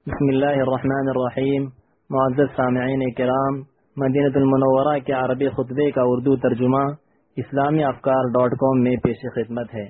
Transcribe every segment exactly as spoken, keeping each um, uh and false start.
بسم اللہ الرحمن الرحیم۔ معزز سامعین کرام، مدینہ المنورہ کے عربی خطبے کا اردو ترجمہ اسلامی افکار ڈاٹ کام میں پیش خدمت ہے۔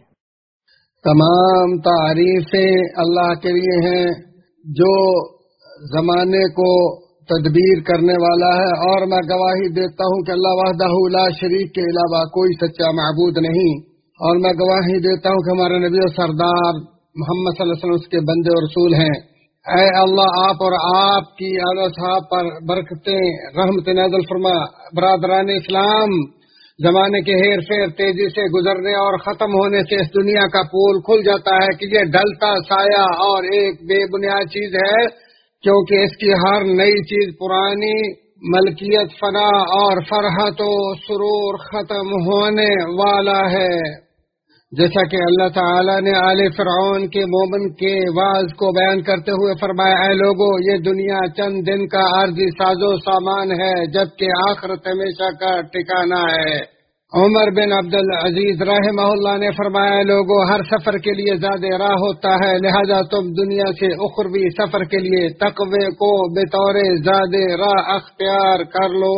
تمام تعریفیں اللہ کے لیے ہیں جو زمانے کو تدبیر کرنے والا ہے، اور میں گواہی دیتا ہوں کہ اللہ وحدہ لا شریک کے علاوہ کوئی سچا معبود نہیں، اور میں گواہی دیتا ہوں کہ ہمارے نبی و سردار محمد صلی اللہ علیہ وسلم اس کے بندے اور رسول ہیں۔ اے اللہ، آپ اور آپ کی آل و صحاب پر برکتیں رحمت نازل فرما۔ برادران اسلام، زمانے کے ہیر پھیر تیزی سے گزرنے اور ختم ہونے سے اس دنیا کا پول کھل جاتا ہے کہ یہ ڈھلتا سایہ اور ایک بے بنیاد چیز ہے، کیونکہ اس کی ہر نئی چیز پرانی ملکیت فنا اور فرحت و سرور ختم ہونے والا ہے۔ جیسا کہ اللہ تعالیٰ نے آل فرعون کے مومن کے واعظ کو بیان کرتے ہوئے فرمایا، اے لوگو، یہ دنیا چند دن کا عارضی ساز و سامان ہے، جبکہ آخرت ہمیشہ کا ٹھکانہ ہے۔ عمر بن عبدالعزیز رحمہ اللہ نے فرمایا، لوگو، ہر سفر کے لیے زاد راہ ہوتا ہے، لہذا تم دنیا سے اخروی سفر کے لیے تقوی کو بطور زاد راہ اختیار کر لو۔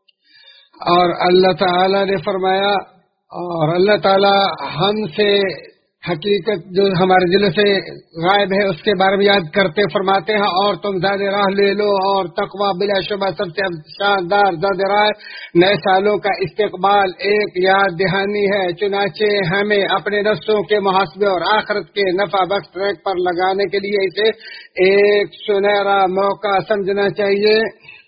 اور اللہ تعالیٰ نے فرمایا، اور اللہ تعالیٰ ہم سے حقیقت جو ہمارے دل سے غائب ہے اس کے بارے میں یاد کرتے فرماتے ہیں، اور تم زاد راہ لے لو، اور تقوی بلا شبہ سب سے شاندار زاد راہ نئے سالوں کا استقبال ایک یاد دہانی ہے۔ چنانچہ ہمیں اپنے نفسوں کے محاسبے اور آخرت کے نفع بخش ٹریک پر لگانے کے لیے اسے ایک سنہرا موقع سمجھنا چاہیے۔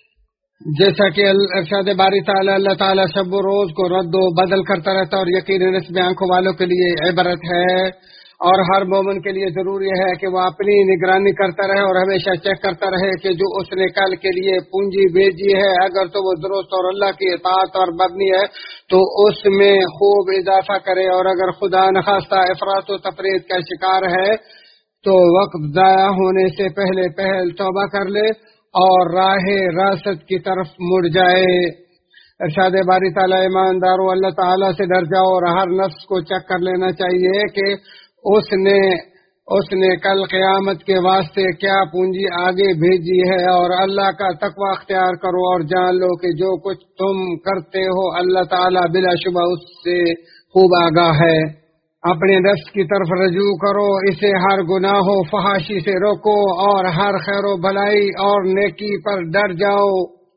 جیسا کہ ارشاد باری تعالی، اللہ تعالیٰ شب و روز کو رد و بدل کرتا رہتا ہے، اور یقیناً اس میں آنکھوں والوں کے لیے عبرت ہے، اور ہر مومن کے لیے ضروری ہے کہ وہ اپنی نگرانی کرتا رہے اور ہمیشہ چیک کرتا رہے کہ جو اس نے کل کے لیے پونجی بھیجی ہے، اگر تو وہ درست اور اللہ کی اطاعت اور مبنی ہے تو اس میں خوب اضافہ کرے، اور اگر خدا نخواستہ افراط و تفریط کا شکار ہے تو وقت ضائع ہونے سے پہلے پہل توبہ کر لے اور راہ راست کی طرف مڑ جائے۔ ارشاد باری تعالیٰ، ایمانداروں، اللہ تعالیٰ سے ڈر جاؤ اور ہر نفس کو چیک کر لینا چاہیے کہ اس نے اس نے کل قیامت کے واسطے کیا پونجی آگے بھیجی ہے، اور اللہ کا تقوی اختیار کرو اور جان لو کہ جو کچھ تم کرتے ہو اللہ تعالیٰ بلا شبہ اس سے خوب آگاہ ہے۔ اپنے نفس کی طرف رجوع کرو، اسے ہر گناہ و فحاشی سے روکو، اور ہر خیر و بھلائی اور نیکی پر ڈر جاؤ۔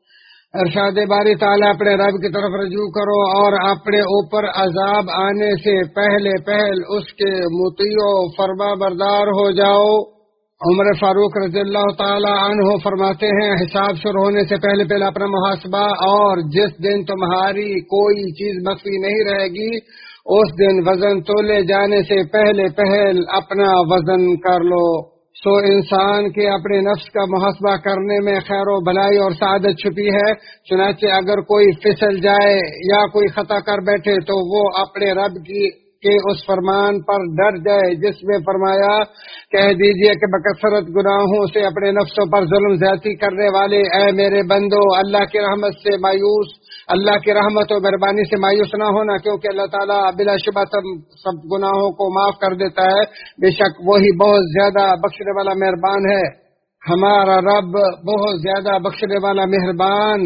ارشاد باری تعالیٰ، اپنے رب کی طرف رجوع کرو اور اپنے اوپر عذاب آنے سے پہلے پہل اس کے مطیع و فرما بردار ہو جاؤ۔ عمر فاروق رضی اللہ تعالی عنہ فرماتے ہیں، حساب شروع ہونے سے پہلے پہلے اپنا محاسبہ، اور جس دن تمہاری کوئی چیز مخفی نہیں رہے گی اس دن وزن تولے جانے سے پہلے پہل اپنا وزن کر لو۔ سو انسان کے اپنے نفس کا محاسبہ کرنے میں خیر و بھلائی اور سعادت چھپی ہے، چنانچہ اگر کوئی پھسل جائے یا کوئی خطا کر بیٹھے تو وہ اپنے رب کی کہ اس فرمان پر ڈر جائے جس میں فرمایا، کہہ دیجئے کہ بکثرت گناہوں سے اپنے نفسوں پر ظلم زیادتی کرنے والے، اے میرے بندو، اللہ کی رحمت سے مایوس اللہ کی رحمت و مہربانی سے مایوس نہ ہونا، کیونکہ اللہ تعالیٰ بلا شبہ سب سب گناہوں کو معاف کر دیتا ہے، بے شک وہی بہت زیادہ بخشنے والا مہربان ہے۔ ہمارا رب بہت زیادہ بخشنے والا مہربان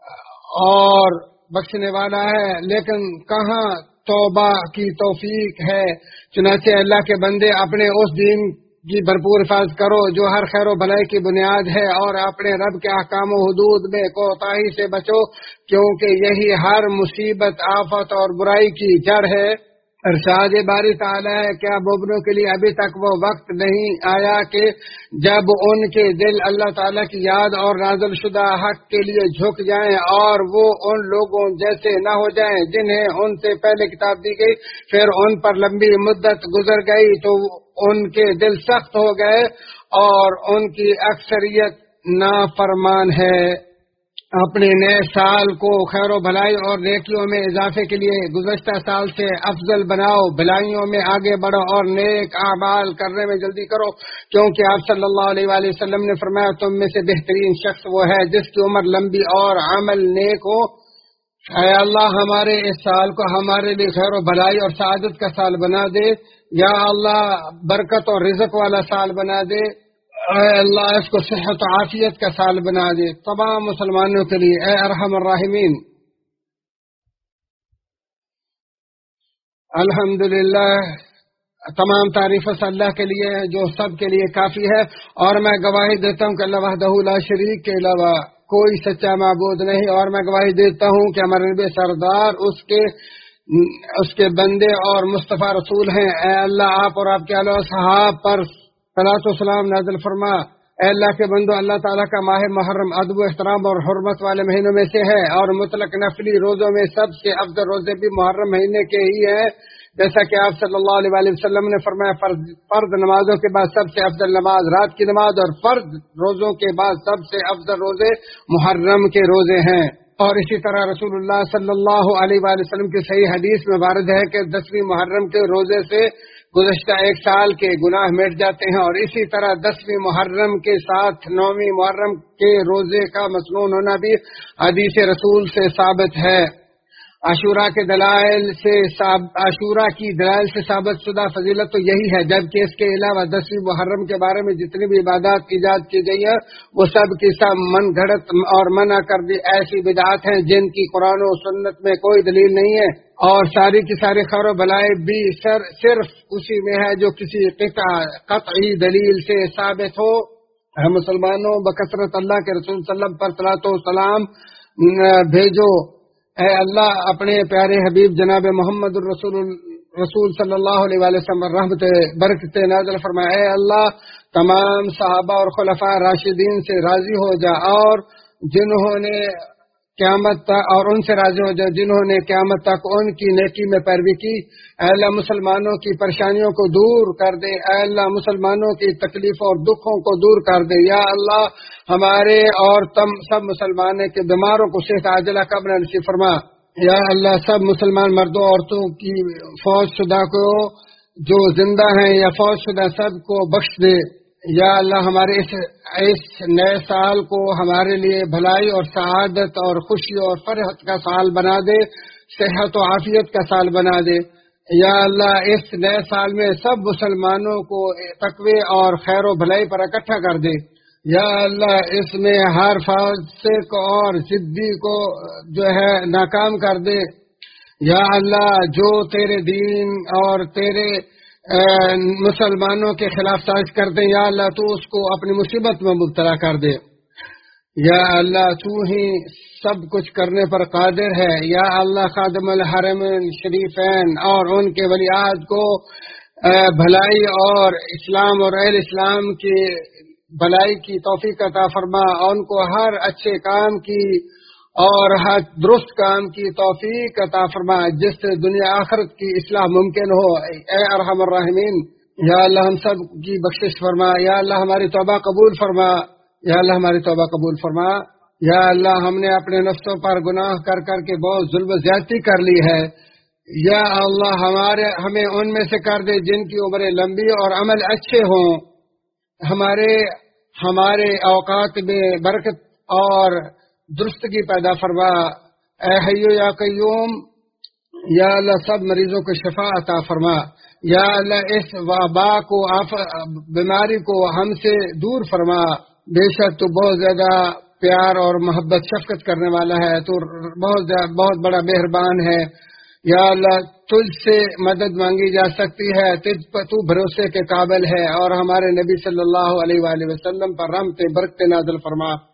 اور بخشنے والا ہے، لیکن کہاں توبہ کی توفیق ہے۔ چنانچہ اللہ کے بندے اپنے اس دین کی بھرپور حفاظت کرو جو ہر خیر و بھلائی کی بنیاد ہے، اور اپنے رب کے احکام و حدود میں کوتاہی سے بچو، کیونکہ یہی ہر مصیبت، آفت اور برائی کی جڑ ہے۔ ارشاد باری تعالیٰ ہے، کیا مومنوں کے لیے ابھی تک وہ وقت نہیں آیا کہ جب ان کے دل اللہ تعالیٰ کی یاد اور نازل شدہ حق کے لیے جھک جائیں، اور وہ ان لوگوں جیسے نہ ہو جائیں جنہیں ان سے پہلے کتاب دی گئی، پھر ان پر لمبی مدت گزر گئی تو ان کے دل سخت ہو گئے اور ان کی اکثریت نافرمان ہے۔ اپنے نئے سال کو خیر و بھلائی اور نیکیوں میں اضافے کے لیے گزشتہ سال سے افضل بناؤ، بھلائیوں میں آگے بڑھو اور نیک اعمال کرنے میں جلدی کرو، کیونکہ آپ صلی اللہ علیہ وآلہ وسلم نے فرمایا، تم میں سے بہترین شخص وہ ہے جس کی عمر لمبی اور عمل نیک ہو۔ اے اللہ، ہمارے اس سال کو ہمارے لیے خیر و بھلائی اور سعادت کا سال بنا دے، یا اللہ برکت اور رزق والا سال بنا دے، اے اللہ اس کو صحت و عافیت کا سال بنا دے تمام مسلمانوں کے لیے، اے ارحم الراحمین۔ الحمدللہ، تمام تعریف اللہ کے لیے جو سب کے لیے کافی ہے، اور میں گواہی دیتا ہوں کہ اللہ وحدہ لا شریک کے علاوہ کوئی سچا معبود نہیں، اور میں گواہی دیتا ہوں کہ ہمارے نبی سردار اس کے اس کے بندے اور مصطفیٰ رسول ہیں۔ اے اللہ آپ اور آپ کے آل و اصحاب پر صلاۃ و سلام نازل فرما۔ اے اللہ کے بندو، اللہ تعالیٰ کا ماہ محرم ادب و احترام اور حرمت والے مہینوں میں سے ہے، اور مطلق نفلی روزوں میں سب سے افضل روزے بھی محرم مہینے کے ہی ہیں، جیسا کہ آپ صلی اللہ علیہ وآلہ وسلم نے فرمایا فرض فرض نمازوں کے بعد سب سے افضل نماز رات کی نماز، اور فرض روزوں کے بعد سب سے افضل روزے محرم کے روزے ہیں۔ اور اسی طرح رسول اللہ صلی اللہ علیہ وآلہ وسلم کی صحیح حدیث میں وارد ہے کہ دسویں محرم کے روزے سے گزشتہ ایک سال کے گناہ مٹ جاتے ہیں، اور اسی طرح دسویں محرم کے ساتھ نویں محرم کے روزے کا مسنون ہونا بھی حدیث رسول سے ثابت ہے۔ عاشورہ کے دلائل سے عاشورہ کی دلائل سے ثابت شدہ فضیلت تو یہی ہے، جبکہ اس کے علاوہ دسویں محرم کے بارے میں جتنی بھی عبادات ایجاد کی گئی ہے وہ سب کی سب من گھڑت اور منع کر دی ایسی بدعات ہیں جن کی قرآن و سنت میں کوئی دلیل نہیں ہے، اور ساری کی ساری خیر و بلائی بھی سر صرف اسی میں ہے جو کسی قطع قطعی دلیل سے ثابت ہو۔ ہم مسلمانوں بکثرت اللہ کے رسول صلی اللہ علیہ وسلم پر صلاۃ و سلام بھیجو۔ اے اللہ اپنے پیارے حبیب جناب محمد الرسول رسول صلی اللہ علیہ وآلہ وسلم رحمت برکت نازل فرمائے۔ اے اللہ تمام صحابہ اور خلفاء راشدین سے راضی ہو جا، اور جنہوں نے قیامت تک اور ان سے راضی ہو جا جنہوں نے قیامت تک ان کی نیکی میں پیروی کی۔ اے اللہ مسلمانوں کی پریشانیوں کو دور کر دے، اے اللہ مسلمانوں کی تکلیفوں اور دکھوں کو دور کر دے۔ یا اللہ ہمارے اور تم سب مسلمانوں کے بیماروں کو صحت عاجلہ قبل نصیب فرما۔ یا اللہ سب مسلمان مردوں عورتوں کی فوج شدہ کو جو زندہ ہیں یا فوج شدہ سب کو بخش دے۔ یا اللہ ہمارے اس اس نئے سال کو ہمارے لیے بھلائی اور سعادت اور خوشی اور فرحت کا سال بنا دے، صحت و عافیت کا سال بنا دے۔ یا اللہ اس نئے سال میں سب مسلمانوں کو تقوی اور خیر و بھلائی پر اکٹھا کر دے۔ یا اللہ اس میں ہر فاسق اور ضدی کو جو ہے ناکام کر دے۔ یا اللہ جو تیرے دین اور تیرے مسلمانوں کے خلاف سازش کرتے ہیں، یا اللہ تو اس کو اپنی مصیبت میں مبتلا کر دے۔ یا اللہ تو ہی سب کچھ کرنے پر قادر ہے۔ یا اللہ خادم الحرمین شریفین اور ان کے ولیعہد کو بھلائی اور اسلام اور اہل اسلام کی بھلائی کی توفیق عطا فرما، ان کو ہر اچھے کام کی اور ہر درست کام کی توفیق عطا فرما جس سے دنیا آخرت کی اصلاح ممکن ہو۔ اے ارحم الراحمین، یا اللہ ہم سب کی بخشش فرما، یا اللہ ہماری توبہ قبول فرما، یا اللہ ہماری توبہ قبول فرما۔ یا اللہ ہم نے اپنے نفسوں پر گناہ کر کر کے بہت ظلم و زیادتی کر لی ہے، یا اللہ ہمارے ہمیں ان میں سے کر دے جن کی عمریں لمبی اور عمل اچھے ہوں، ہمارے ہمارے اوقات میں برکت اور درستگی پیدا فرما۔ اے حیو یا قیوم، یا اللہ سب مریضوں کو شفا عطا فرما۔ یا اللہ اس وبا کو بیماری کو ہم سے دور فرما۔ بے شک تو بہت زیادہ پیار اور محبت شفقت کرنے والا ہے، تو بہت بہت بڑا مہربان ہے۔ یا اللہ تجھ سے مدد مانگی جا سکتی ہے، تجھ پر تو بھروسے کے قابل ہے، اور ہمارے نبی صلی اللہ علیہ وآلہ وسلم پر رحمت برکت نازل فرما۔